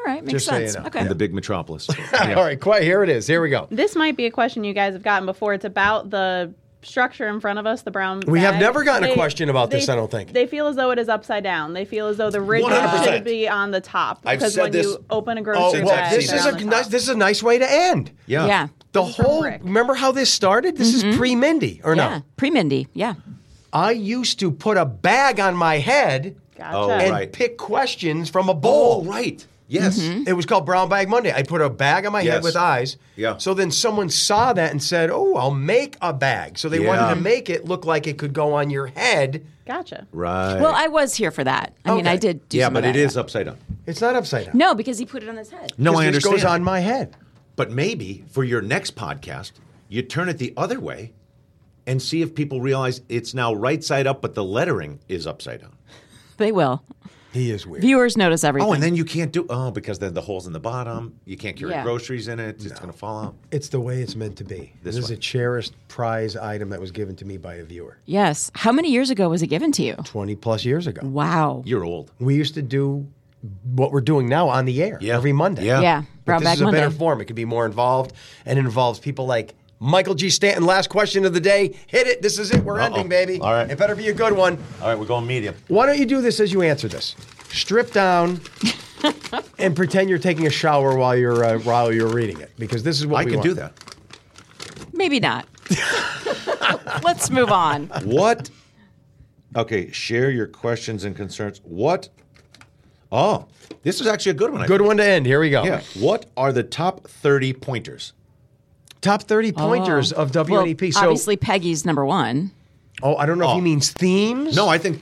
right, makes Just so you sense. know. Okay. In the big metropolis. All right, quiet. Here it is. Here we go. This might be a question you guys have gotten before. It's about the structure in front of us, the brown We have bag. never gotten a question about this, I don't think. They feel as though it is upside down. They feel as though the rigid 100%. should be on the top. I've Because said when this- you open a Oh, grocery well, bag, this they're is on a the nice. top. This is a nice way to end. Yeah. The This is from whole. Rick. Remember how this started? This is pre-Mindy, or Yeah. no? Pre-Mindy. Yeah. I used to put a bag on my head Gotcha. Oh, and right. pick questions from a bowl. Oh, right. Yes. It was called Brown Bag Monday. I put a bag on my head Yes. with eyes. Yeah. So then someone saw that and said, "Oh, I'll make a bag." So they wanted Yeah. to make it look like it could go on your head. Gotcha. Right. Well, I was here for that. I mean, Okay. I did do yeah, some but of it that, is yeah. upside down. It's not upside down. No, because he put it on his head. No, I This understand. goes on my head. But maybe for your next podcast, you turn it the other way and see if people realize it's now right side up, but the lettering is upside down. They will. He is weird. Viewers notice everything. Oh, and then you can't because then the hole's in the bottom. You can't carry Yeah. groceries in it. It's going to fall out. It's the way it's meant to be. This is way. a cherished prize item that was given to me by a viewer Yes. How many years ago was it given to you? 20 plus years ago. Wow. You're old. We used to do what we're doing now on the air Yeah. every Monday. Yeah. Yeah. But Brown this Bag is a Monday. better form. It could be more involved, and it involves people like Michael G. Stanton. Last question of the day. Hit it. This is it. We're ending, baby. All right. It better be a good one. All right, we're going medium. Why don't you do this as you answer this? Strip down and pretend you're taking a shower while you're reading it, because this is what I we can want. do that. Maybe not. Let's move on. What? Okay, share your questions and concerns. What? Oh, this is actually a good one. I Good think. one to end. Here we go. Yeah. What are the top 30 pointers? Top 30 pointers of WNEP. Well, So, obviously, Peggy's number one. I don't know if he means themes. No, I think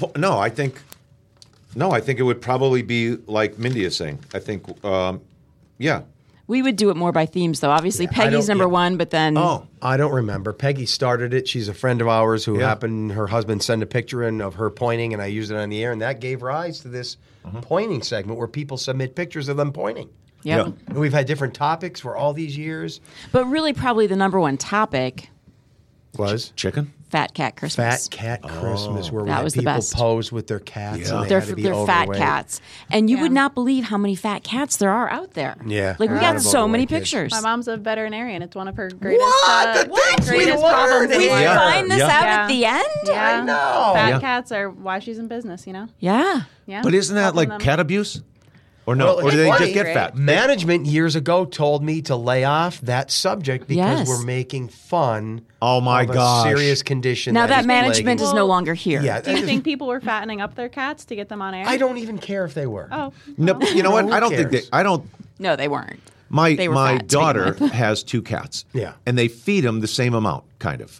it would probably be like Mindy is saying. I think, yeah. We would do it more by themes, though. Obviously, Peggy's number one, but then Oh, I don't remember. Peggy started it. She's a friend of ours who Yeah. happened, her husband sent a picture in of her pointing, and I used it on the air, and that gave rise to this pointing segment where people submit pictures of them pointing. Yep. Yeah. And we've had different topics for all these years. But really, probably the number one topic, Was chicken? Fat Cat Christmas. Fat Cat Christmas, where we That had was the people best. pose with their cats. Yeah. And they They're, had to be they're fat overweight. cats. And you would Yeah. not believe how many fat cats there are out there. Yeah. Like, we A lot got of so many overweight kids. pictures. My mom's a veterinarian. It's one of her greatest, What? The things we greatest learn problems in here. We life. find this Yeah. out Yeah. at the end? Yeah. I know. Fat Yeah. cats are why she's in business, you know? Yeah. Yeah. But isn't that Helping like them. cat abuse? Or no? Well, or it's do they funny. just get fat? Management years ago told me to lay off that subject because Yes. we're making fun Oh, my of gosh. a serious condition. Now that is management is plaguing- no longer here. Yeah, Do you think people were fattening up their cats to get them on air? I don't even care if they were. Oh. No, you know what? Who I don't think cares? they. I don't. No, they weren't. My They were my fat to begin daughter with. has 2 cats. Yeah. And they feed them the same amount, kind of.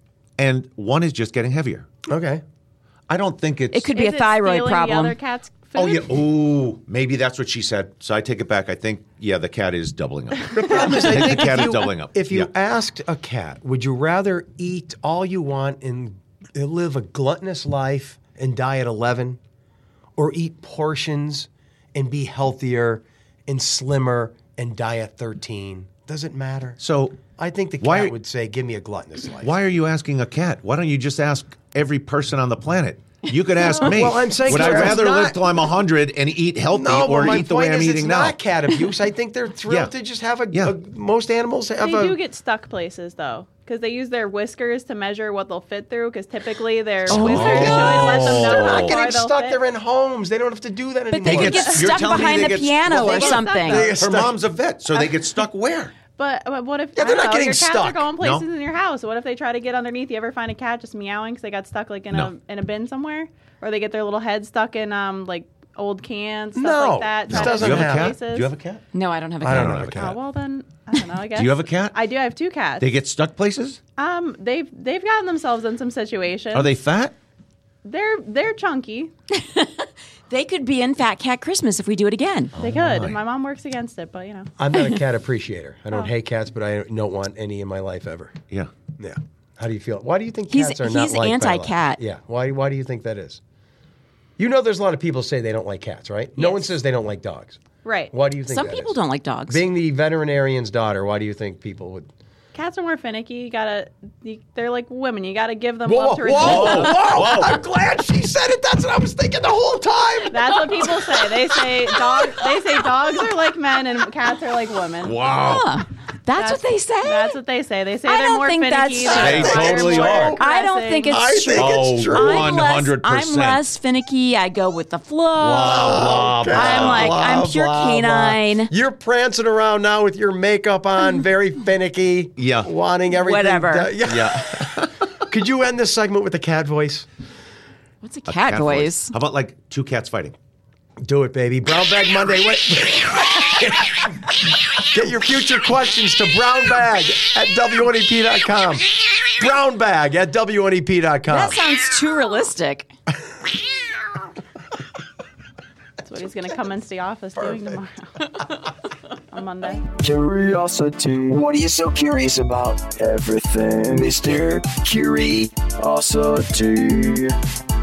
And one is just getting heavier. Okay. I don't think it's. It could be Is a it thyroid stealing problem. The other cat's food? Oh yeah. Ooh, maybe that's what she said. So I take it back. I think the cat is doubling up. The problem is, I think the cat if is you- doubling up. If you Yeah. asked a cat, would you rather eat all you want and live a gluttonous life and die at 11, or eat portions and be healthier and slimmer and die at 13? Does it matter? So I think the why- cat would say, "Give me a gluttonous life." why are you asking a cat? Why don't you just ask every person on the planet? You could ask me. Well, I'm saying would I it's rather not- live till I'm 100 and eat healthy No, or but my eat the way point I'm is eating it's now? not cat abuse. I think they're thrilled Yeah. to just have Yeah. most animals have They a. do get stuck places, though. Because they use their whiskers to measure what they'll fit through. Because typically their whiskers should let them know They're how not far getting they'll stuck. fit. They're in homes. They don't have to do that But anymore. they could get You're stuck telling me behind they a get- piano well, or they get something. They get Her stuck. mom's a vet, so they get stuck where? But what if Yeah, I they're don't not know, getting your cats stuck. are going places No. in your house? What if they try to get underneath? You ever find a cat just meowing because they got stuck like in No. a bin somewhere, or they get their little head stuck in like old cans, stuff No, like that. this try to doesn't Do you get have a happen. cat? places. Do you have a cat? No, I don't have a I cat. don't have a cat. Oh well, then I don't know. I guess. Do you have a cat? I do. I have 2 cats. They get stuck places? They've gotten themselves in some situations. Are they fat? They're chunky. They could be in Fat Cat Christmas if we do it again. They could. My mom works against it, but you know. I'm not a cat appreciator. I Oh. don't hate cats, but I don't want any in my life ever. Yeah. Yeah. How do you feel? Why do you think He's- cats are not he's liked by a lot? anti-cat. Yeah. Why do you think that is? You know, there's a lot of people say they don't like cats, right? No Yes. one says they don't like dogs. Right. Why do you think Some that people is? don't like dogs. Being the veterinarian's daughter, why do you think people would? Cats are more finicky. They're like women. You gotta give them Whoa, love to receive whoa, love. whoa! I'm glad she said it. That's what I was thinking the whole time. That's what people say. They say dogs are like men and cats are like women. Wow. Huh. That's what they say? That's what they say. They say I they're don't more think finicky. that's They they're totally more are. I don't think it's I true. think it's true. I'm less, 100%. I'm less finicky. I go with the flow. Blah, blah, I'm like, I'm pure canine. You're prancing around now with your makeup on, very finicky. Yeah. Wanting everything. Whatever. Yeah. Could you end this segment with a cat voice? What's a cat voice? How about like two cats fighting? Do it, baby. Brown Bag Monday. Wait. Get your future questions to brownbag@WNEP.com. Brownbag@WNEP.com. That sounds too realistic. That's what he's gonna come into the office doing tomorrow. On Monday. Curiosity. What are you so curious about? Everything, Mr. Curiosity.